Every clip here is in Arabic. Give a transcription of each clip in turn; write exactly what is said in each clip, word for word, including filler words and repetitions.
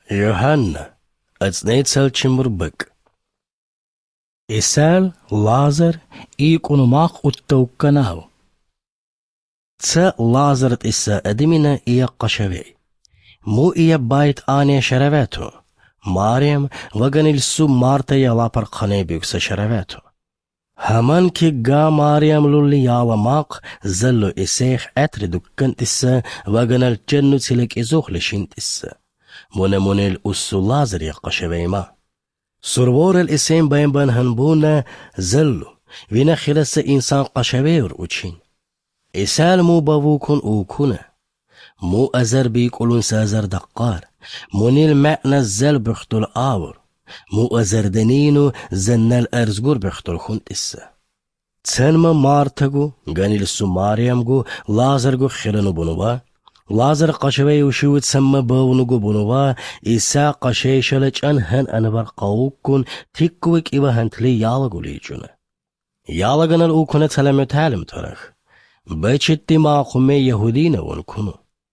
Johanna, أتنيتسل چمربك. إسال لازر إيقون ماق التوكناو. تسا لازرت إسا أدمنا إيا قشوي. مو إيا بايت آني شرفاتو. ماريم وغن السو مارتا يلا برقاني بيكسا شرفاتو. همان كي غا ماريم لولي يالا ماق زلو إسيخ أتر دكان تسا وغن الجنو تلك إزوخ لشين تسا. مون مون الأسو لازر يقشوي ما. سرور الإسين بين بان هنبونا زلو وينا خلص إنسان قشوير وچين. إسال مو بابوكن أوكونا. مو أزر بيقولون سازر دقار. موني المعنى الزل بختل آور. مو أزر دنينو زنال أرزقور بختل خونت إسا. تسنما مارتاقو غاني لسو ماريامقو لازرقو خيرنو بنوبا. لازر قشوي وشو تسمى باونوغو بنوبا. إسا قشي شلج أنهن أنبار قاوكون تيكوك إبا هنتلي يالغو ليجونا. يالغن الأوكونا تلمي تعلم ترخ. بچتي ما قمي يهودين ونكونو.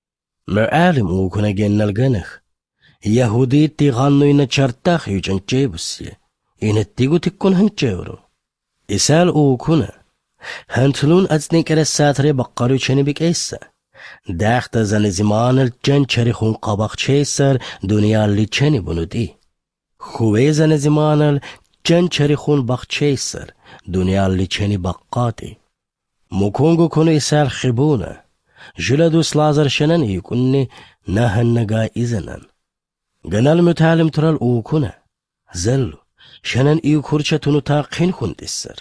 معالم اوكونا جنال جنخ. يهودي تيغانو إنا چرتاخ يوچن چيبسي. إنا تيغو تكون هنچيورو. إسال اوكونا. هنتلون أزنك رساتري بقارو چني بك إيسا. داخت زن زمان الجن چريخون قابق چيسر دنيا اللي چني بنو دي. خوي زن زمان الجن چريخون بق چيسر دنيا اللي چني بقاتي. مكونغو كونو إسال خبونا. جلدوس لازر شنن يكوني نهن نقا إذنن. غنال متعلم ترال أوكونا. زلو شنن إيكورچة تنو تاقين خون تسر.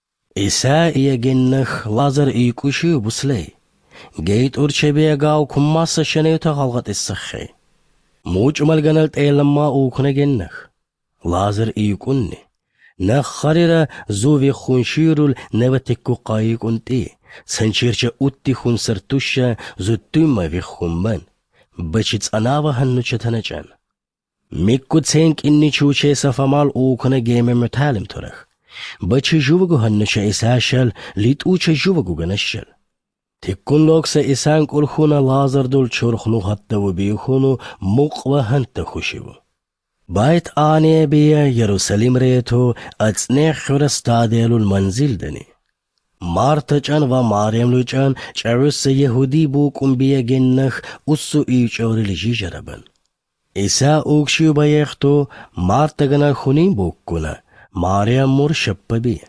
إسا إيا جنخ لازر إيكوشي بسلي. جيت أورچة بيغاو كماسا شنيو تغلغت السخي. موج مال غنالت إيلما أوكونا جنخ. لازر إيكوني. نخاريرا زوفي خونشيرول نبتكو قايق انتي سنشيرشا اوتي خون سرتوشا زوتوما في خونبان بچيتس اناوا هنو چتنجان ميكو تسينك اني چوچه سفامال اوكنا جيمه متعلم ترخ بچي جووغو هنو چا اساشل ليت اوچه جووغو غنشل تكون لوكسا اسان قول خونا لازر دول چورخنو حتى وبيخونو مقوى هنت خوشيو بايت آني بيا يروسلم ريتو أتسنيخ خرستاديلو المنزل دني. مارتجان و ماريم لوجان چروس يهودي بوكم بيا جنخ أسو إيش أوري لجي جربن. إسا أوكشيو بايختو مارتجانا خونين بوكونا ماريم مور شب بي.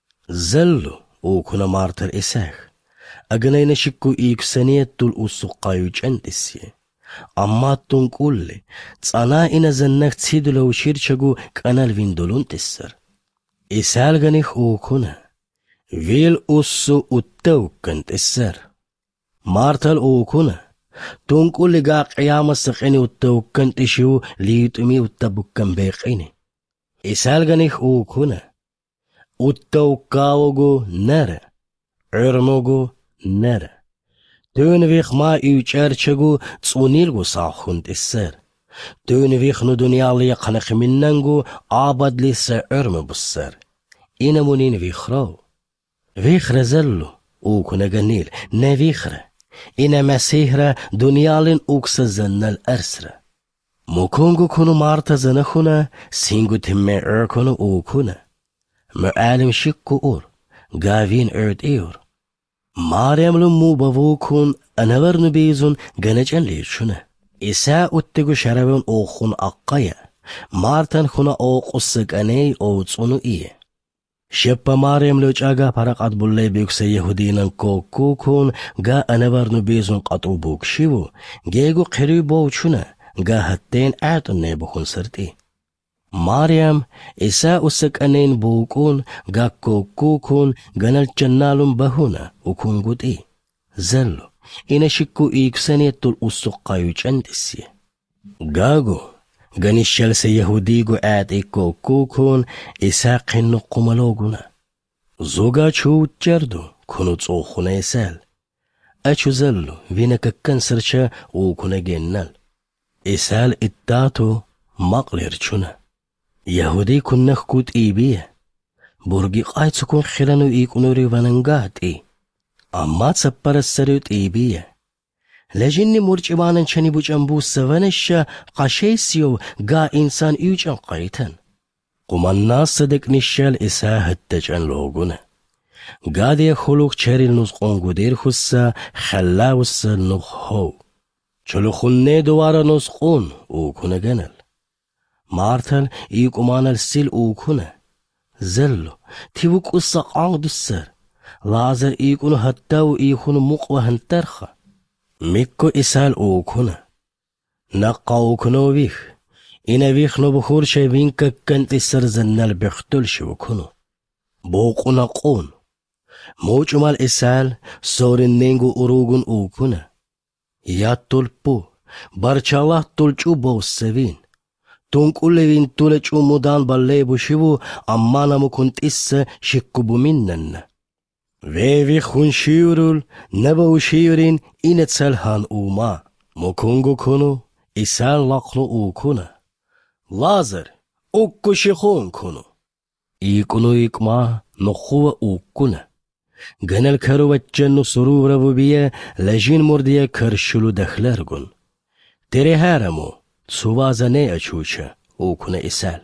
زلو أوكونا مارتر إساخ. أغنين شكو إيك سنيت تول أسو قايو جندسي. أما تنقول تصانا إنا زنك تسيدلو شيرشاقو كانال فيندولون تسر. إسال غنيخ أوكونا. ويل أسو أتوكن تسر. مارتل أوكونا. تنقول لغا قيام سقيني أتوكن تشيو ليتمي أتبكن بيقيني. إسال غنيخ أوكونا. أتوكاوغو نر. عرموغو نر. تونويخ ما يوچرچگو تصونيلغو ساخوند السر. تونويخ نو دنيا ليقنخ مننغو عابد لسا عرم بسر. إنا منين ويخراو. ويخر زلو اوكونا غنيل نويخر. إنا مسيحر دنيا لين اوكسا زنال أرسر. مكونغو كونو مارتا زنخونا سينغو تمي اركونو اوكونا. معالم شكو اور. غاوين ارد ايور. ماريم لمو بابوكون أنور نبيزون غنجان ليشونا. إسا أتغو شربون أوخون أقايا. مارتن خونا أوقسك أني أوتصونو إيه. شبا ماريم لوچ آغا پرق أدبولي بيكسا يهودينان كوكوكون غا أنور نبيزون قطو بوكشيو. غيغو قريو بوچونا غا هتين آتون نيبخون سرتي. ماريم إسا أسك أنين بوكون غا كوكوكون غنال جنالون بهونا وكون قد إيه زلو إنا شكو إيكسانية تول أسقايو جندسي غاغو غني شلس يهوديغو آت إي كوكوكون إسا قنو قمالوغونا زوغا چو جردو كونو تصوخونا إسال أچو زلو وينا ككنسرچا وكونا جنال إسال إداتو مقلر چونا يهودي كنخ كود إيبيه. برغي قايت سكون خلانو إيكونو ريواننغات إي. أما تسبر السريوت إيبيه. لجني مرجبانن چنی بوچن بو سونش قشيسيو غا إنسان إيوچن قيتن قمنا صدق نشال إسا هدجن لوغونه غادي خلوق چريل نوز قنگو دير خسا خلاوس نوخ هو چلو خونه دوارا نوز قون او كونه گنل مارتل إيق أمانل سيل او كونه زلو تيوك قصة قانق دسر لازر إيقونو هداو إيقونو مقوى هنترخه ميكو إسال او كونه نقا او كنو بيخ إنا بيخ نو بخور شايبين كنت إسر زنال بيختل شو كنو بوقو نقون موچ مال إسال سورن نينگو اروغن او كونه ياد تلپو برچالله تلچو بوس سوين تونك أولوين تلچو مدان بالله بشيبو أمانا مو كنت إسا شكبو منن ويوي خون شيورول نبو شيورين إنت سلحان اوما مكونغو كونو إسال لقنو او كونه لازر اوكو شيخون كونو إيكونو إيكما نخوة او كونه غنال كارو وچنو سرور ربوبية لجين مردية كرشلو دخلرگون تري هارمو سوازانه اچوچه او كونه إسال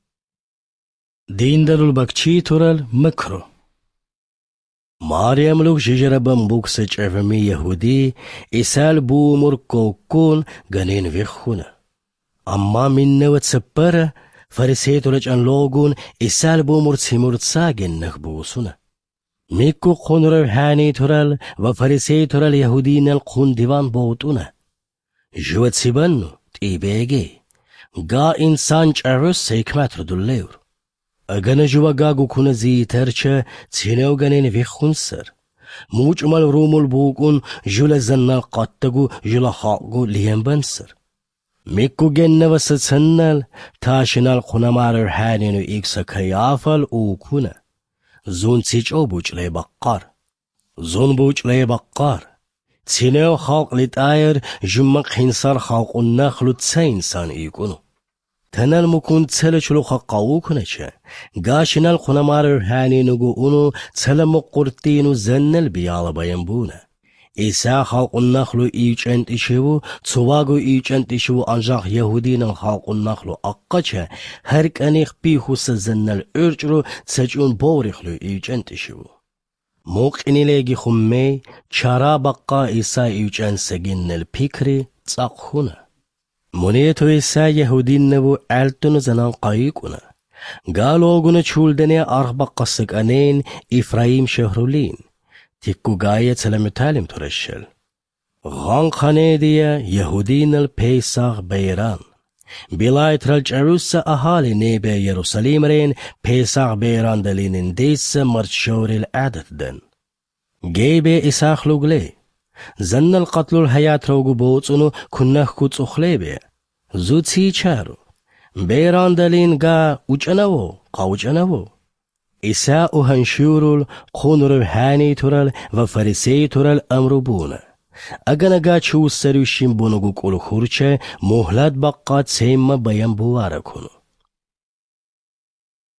دين دلول بكچي تورال مكرو ماريم لوك جيجرا بمبوك سج افمي يهودي إسال بو مركو كون غنين ويخونه أما من نوت سبرة فرسيتو لجان لوغون إسال بو مرتسي مرتساقن نخبوسونه ميكو قون روحاني ترال وفرسي ترال يهودين القون ديوان بوتونه جوات سيبانو تيبيجي غا إنسان جعروس سيكمات ردو الليور أغانا جوا غاقو كونه زي ترچه تينيو غنين ويخون سر موج مال رومول بوكون جولا زنال قاتگو جولا خاقو لين بنسر ميكو جنة وستسنال تاشنال قنمار روحانينو إكسا كيافال او كونه زون تيج او بوچ لي بقار زون بوچ لي بقار تينيو خاق لتاير جمق خنصار خاق النخلو تسين سان إيكونو تنال مكون تسلچلو خاقاو كونچه غاشنال قنمار روحانينو اونو تسلمو قرتينو زنل بيال باينبونه إسا خلق النخلو إيجنت إشيو تسواغو إيجنت إشيو أنجاق يهودين خلق النخلو أقاچه هرك أنيخ بيخو سزنال إرجرو تسجون بوريخلو إيجنت إشيو موقعني لغي خمي چارا بقا إسا إيجنت سجن البيكري تساقخونه منيتو إسا يهودين نبو عالتونو زنان قايقونه قالوغونو چولدني أرخ بقا سقانين إفرايم شهرولين تيكو غاية سلام تعلم ترشل غان خانه ديا يهودين البيساغ بيران بلايت رجعروس أهالي نيبه يروساليم رين بيساغ بيران دلين ديس مرشور العادت دن جيبه إساخ لغلي زن القتل الحياة روغو بوتسونو كنخ كوتس أخليبه زود سي چارو بيران دلين غا وچنوو قاوچنوو إسا هنشورول قون روحاني ترال وفرسي ترال أمرو بونه أغانا غا چو سروشين بونو گو قولو خورچه مهلت بقات سيما بيان بواره کنو